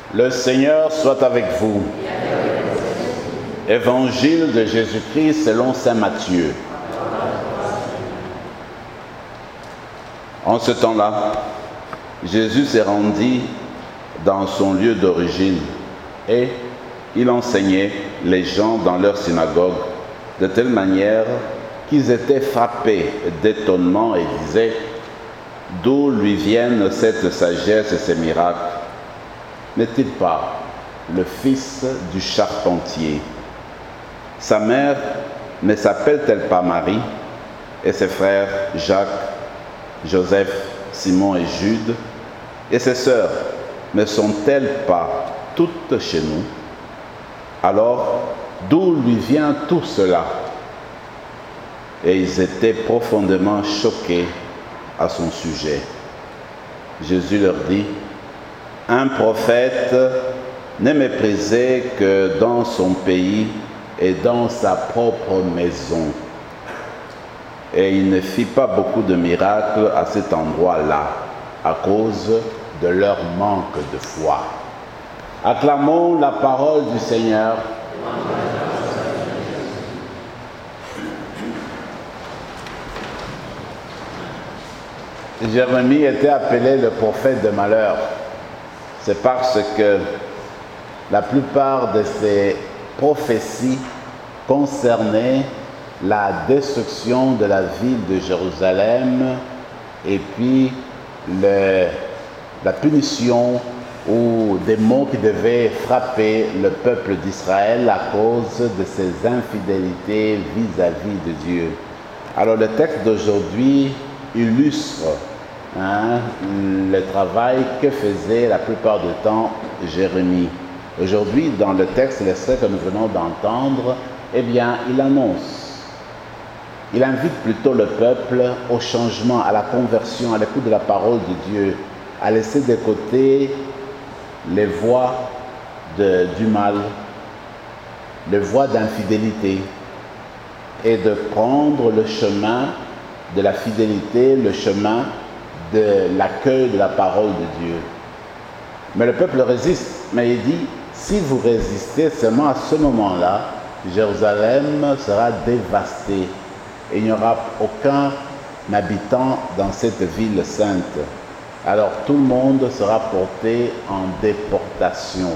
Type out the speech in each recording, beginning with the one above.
Le Seigneur soit avec vous. Évangile de Jésus-Christ selon saint Matthieu. En ce temps-là, Jésus s'est rendu dans son lieu d'origine et il enseignait les gens dans leur synagogue de telle manière qu'ils étaient frappés d'étonnement et disaient « D'où lui viennent cette sagesse et ces miracles? N'est-il pas le fils du charpentier? Sa mère ne s'appelle-t-elle pas Marie? Et ses frères Jacques, Joseph, Simon et Jude? Et ses sœurs ne sont-elles pas toutes chez nous? Alors, d'où lui vient tout cela? » Et ils étaient profondément choqués à son sujet. Jésus leur dit: un prophète n'est méprisé que dans son pays et dans sa propre maison. Et il ne fit pas beaucoup de miracles à cet endroit-là, à cause de leur manque de foi. Acclamons la parole du Seigneur. Jérémie était appelé le prophète de malheur. C'est parce que la plupart de ses prophéties concernaient la destruction de la ville de Jérusalem et puis la punition ou des maux qui devaient frapper le peuple d'Israël à cause de ses infidélités vis-à-vis de Dieu. Alors le texte d'aujourd'hui illustre le travail que faisait la plupart du temps Jérémie. Aujourd'hui, dans le texte, l'extrait que nous venons d'entendre, eh bien, il annonce, il invite plutôt le peuple au changement, à la conversion, à l'écoute de la parole de Dieu, à laisser de côté les voies du mal, les voies d'infidélité, et de prendre le chemin de la fidélité, le chemin de l'accueil de la parole de Dieu. Mais le peuple résiste. Mais il dit, si vous résistez seulement à ce moment-là, Jérusalem sera dévastée et il n'y aura aucun habitant dans cette ville sainte. Alors tout le monde sera porté en déportation.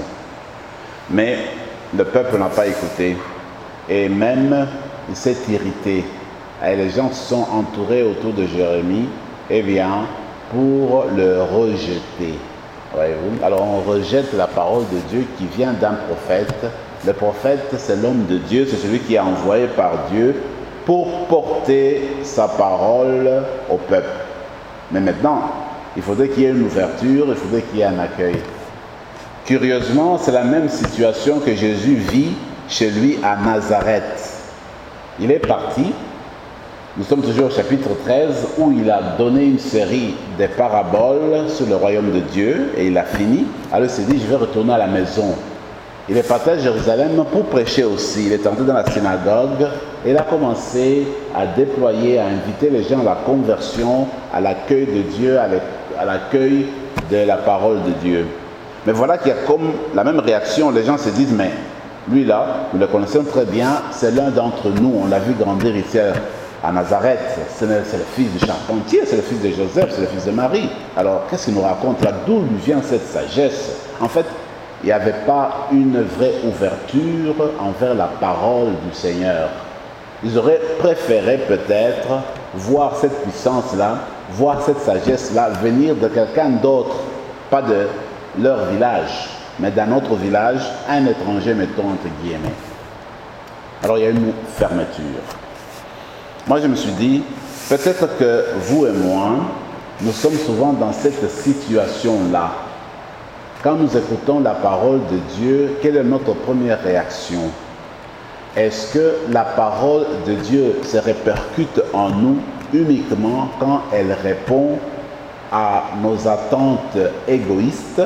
Mais le peuple n'a pas écouté et même il s'est irrité. Et les gens se sont entourés autour de Jérémie, eh bien, pour le rejeter. Voyez-vous? Alors on rejette la parole de Dieu qui vient d'un prophète. Le prophète, c'est l'homme de Dieu, c'est celui qui est envoyé par Dieu pour porter sa parole au peuple. Mais maintenant, il faudrait qu'il y ait une ouverture, il faudrait qu'il y ait un accueil. Curieusement, c'est la même situation que Jésus vit chez lui à Nazareth. Il est parti. Nous sommes toujours au chapitre 13 où il a donné une série de paraboles sur le royaume de Dieu et il a fini. Alors il s'est dit, je vais retourner à la maison. Il est parti à Jérusalem pour prêcher aussi. Il est entré dans la synagogue et il a commencé à déployer, à inviter les gens à la conversion, à l'accueil de Dieu, à l'accueil de la parole de Dieu. Mais voilà qu'il y a comme la même réaction. Les gens se disent, mais lui là, nous le connaissons très bien, c'est l'un d'entre nous. On l'a vu grandir ici à Nazareth, c'est le fils du charpentier, c'est le fils de Joseph, c'est le fils de Marie. Alors, qu'est-ce qu'il nous raconte là? D'où lui vient cette sagesse? En fait, il n'y avait pas une vraie ouverture envers la parole du Seigneur. Ils auraient préféré peut-être voir cette puissance-là, voir cette sagesse-là venir de quelqu'un d'autre, pas de leur village, mais d'un autre village, un étranger, mettons entre guillemets. Alors, il y a une fermeture. Moi, je me suis dit, peut-être que vous et moi, nous sommes souvent dans cette situation-là. Quand nous écoutons la parole de Dieu, quelle est notre première réaction? Est-ce que la parole de Dieu se répercute en nous uniquement quand elle répond à nos attentes égoïstes?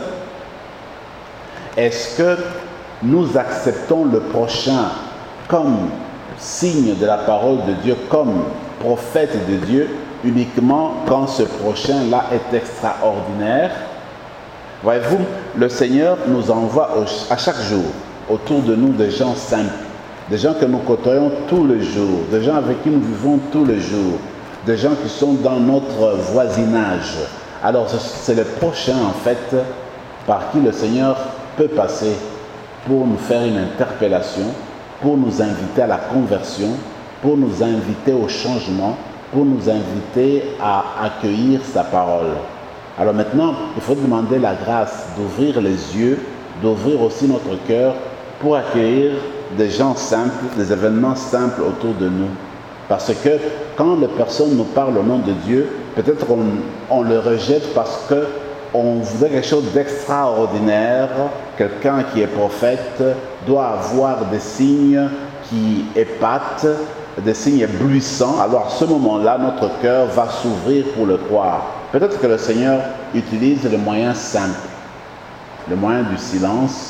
Est-ce que nous acceptons le prochain comme signe de la parole de Dieu, comme prophète de Dieu, uniquement quand ce prochain-là est extraordinaire? Voyez-vous, le Seigneur nous envoie à chaque jour autour de nous des gens simples, des gens que nous côtoyons tous les jours, des gens avec qui nous vivons tous les jours, des gens qui sont dans notre voisinage. Alors c'est le prochain en fait par qui le Seigneur peut passer pour nous faire une interpellation, pour nous inviter à la conversion, pour nous inviter au changement, pour nous inviter à accueillir sa parole. Alors maintenant, il faut demander la grâce d'ouvrir les yeux, d'ouvrir aussi notre cœur pour accueillir des gens simples, des événements simples autour de nous. Parce que quand les personnes nous parlent au nom de Dieu, peut-être on le rejette parce qu'on voudrait quelque chose d'extraordinaire. Quelqu'un qui est prophète doit avoir des signes qui épatent, des signes éblouissants. Alors à ce moment-là, notre cœur va s'ouvrir pour le croire. Peut-être que le Seigneur utilise le moyen simple, le moyen du silence,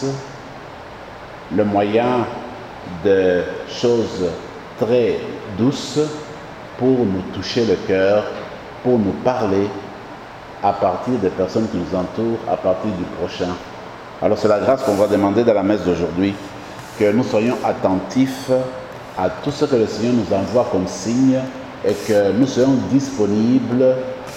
le moyen de choses très douces pour nous toucher le cœur, pour nous parler à partir des personnes qui nous entourent, à partir du prochain. Alors c'est la grâce qu'on va demander dans la messe d'aujourd'hui, que nous soyons attentifs à tout ce que le Seigneur nous envoie comme signe et que nous soyons disponibles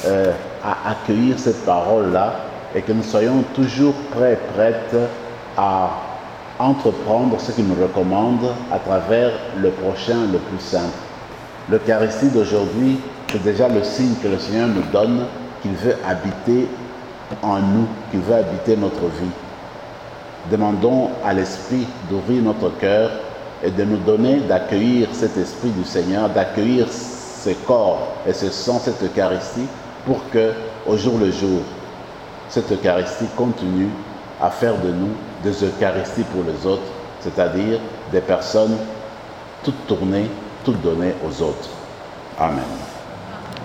à accueillir cette parole-là et que nous soyons toujours prêts, prêtes à entreprendre ce qu'il nous recommande à travers le prochain le plus simple. L'Eucharistie d'aujourd'hui, c'est déjà le signe que le Seigneur nous donne, qu'il veut habiter en nous, qu'il veut habiter notre vie. Demandons à l'Esprit d'ouvrir notre cœur et de nous donner d'accueillir cet Esprit du Seigneur, d'accueillir ce corps et ce sang, cette Eucharistie, pour que, au jour le jour, cette Eucharistie continue à faire de nous des Eucharisties pour les autres, c'est-à-dire des personnes toutes tournées, toutes données aux autres. Amen.